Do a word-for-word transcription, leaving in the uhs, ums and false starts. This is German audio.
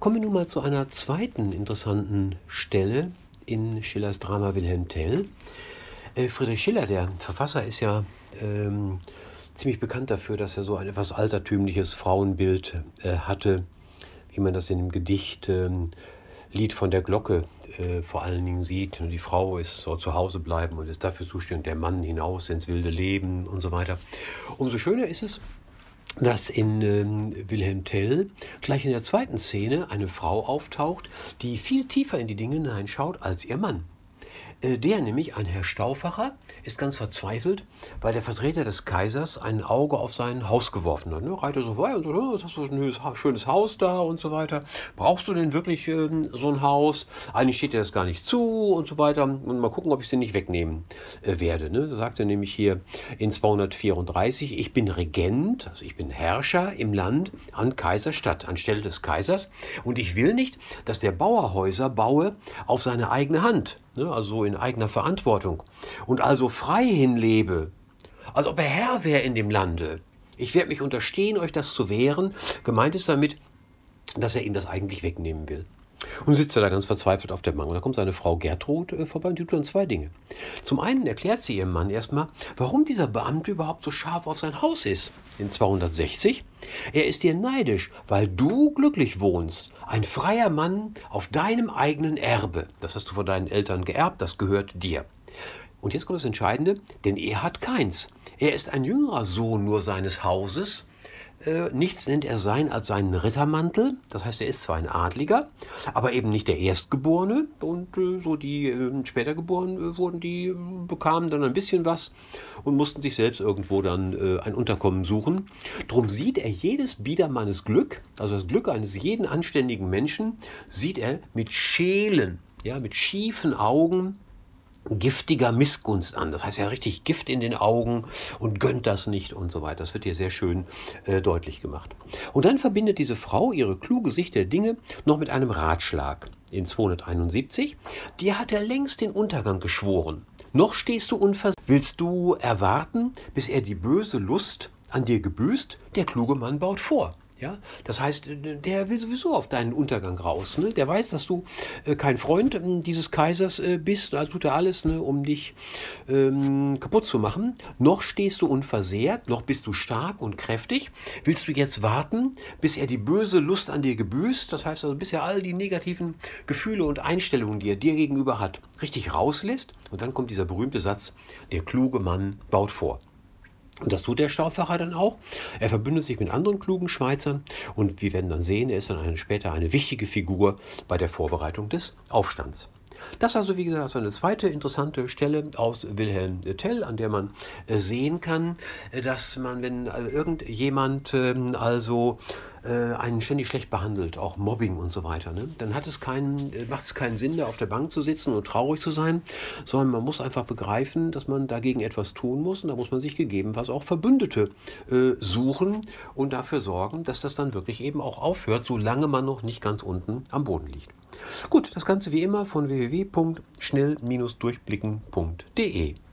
Kommen wir nun mal zu einer zweiten interessanten Stelle in Schillers Drama Wilhelm Tell. Äh, Friedrich Schiller, der Verfasser, ist ja ähm, ziemlich bekannt dafür, dass er so ein etwas altertümliches Frauenbild äh, hatte, wie man das in dem Gedicht ähm, Lied von der Glocke äh, vor allen Dingen sieht. Die Frau ist, soll zu Hause bleiben und ist dafür zuständig, der Mann hinaus ins wilde Leben und so weiter. Umso schöner ist es, dass in ähm, Wilhelm Tell gleich in der zweiten Szene eine Frau auftaucht, die viel tiefer in die Dinge hineinschaut als ihr Mann. Äh, der nämlich, ein Herr Stauffacher, ist ganz verzweifelt, weil der Vertreter des Kaisers ein Auge auf sein Haus geworfen hat. Ne? Reitet so vorbei und so, oh, hast du ein schönes Haus da und so weiter. Brauchst du denn wirklich ähm, so ein Haus? Eigentlich steht dir das gar nicht zu und so weiter. Und mal gucken, ob ich es dir nicht wegnehmen äh, werde. Ne? Da sagt er nämlich hier in zweihundertvierunddreißig, ich bin Regent, also ich bin Herrscher im Land an Kaiserstadt, anstelle des Kaisers. Und ich will nicht, dass der Bauer Häuser baue auf seine eigene Hand. Also in eigener Verantwortung und also frei hinlebe, als ob er Herr wäre in dem Lande. Ich werde mich unterstehen, euch das zu wehren. Gemeint ist damit, dass er ihm das eigentlich wegnehmen will. Und sitzt er da ganz verzweifelt auf der Bank. Und da kommt seine Frau Gertrud äh, vorbei und die tut dann zwei Dinge. Zum einen erklärt sie ihrem Mann erstmal, warum dieser Beamte überhaupt so scharf auf sein Haus ist. In zweihundertsechzig. Er ist dir neidisch, weil du glücklich wohnst. Ein freier Mann auf deinem eigenen Erbe. Das hast du von deinen Eltern geerbt, das gehört dir. Und jetzt kommt das Entscheidende, denn er hat keins. Er ist ein jüngerer Sohn nur seines Hauses. Äh, nichts nennt er sein als seinen Rittermantel. Das heißt, er ist zwar ein Adliger, aber eben nicht der Erstgeborene. Und äh, so die äh, später geboren äh, wurden, die äh, bekamen dann ein bisschen was und mussten sich selbst irgendwo dann äh, ein Unterkommen suchen. Drum sieht er jedes Biedermannes Glück, also das Glück eines jeden anständigen Menschen, sieht er mit Schelen, ja, mit schiefen Augen, giftiger Missgunst an. Das heißt, er hat richtig Gift in den Augen und gönnt das nicht und so weiter. Das wird hier sehr schön äh, deutlich gemacht. Und dann verbindet diese Frau ihre kluge Sicht der Dinge noch mit einem Ratschlag. In zweihunderteinundsiebzig, dir hat er längst den Untergang geschworen. Noch stehst du unversehrt. Willst du erwarten, bis er die böse Lust an dir gebüßt? Der kluge Mann baut vor. Ja, das heißt, der will sowieso auf deinen Untergang raus. Ne? Der weiß, dass du äh, kein Freund äh, dieses Kaisers äh, bist. Also tut er alles, ne, um dich ähm, kaputt zu machen. Noch stehst du unversehrt, noch bist du stark und kräftig. Willst du jetzt warten, bis er die böse Lust an dir gebüßt? Das heißt also, bis er all die negativen Gefühle und Einstellungen, die er dir gegenüber hat, richtig rauslässt. Und dann kommt dieser berühmte Satz, der kluge Mann baut vor. Und das tut der Stauffacher dann auch. Er verbündet sich mit anderen klugen Schweizern und wir werden dann sehen, er ist dann eine, später eine wichtige Figur bei der Vorbereitung des Aufstands. Das also, wie gesagt, eine zweite interessante Stelle aus Wilhelm Tell, an der man äh, sehen kann, äh, dass man, wenn äh, irgendjemand äh, also äh, einen ständig schlecht behandelt, auch Mobbing und so weiter, ne, dann hat es keinen, äh, macht es keinen Sinn, da auf der Bank zu sitzen und traurig zu sein, sondern man muss einfach begreifen, dass man dagegen etwas tun muss und da muss man sich gegebenenfalls auch Verbündete äh, suchen und dafür sorgen, dass das dann wirklich eben auch aufhört, solange man noch nicht ganz unten am Boden liegt. Gut, das Ganze wie immer von w w w punkt schnell Bindestrich durchblicken punkt de.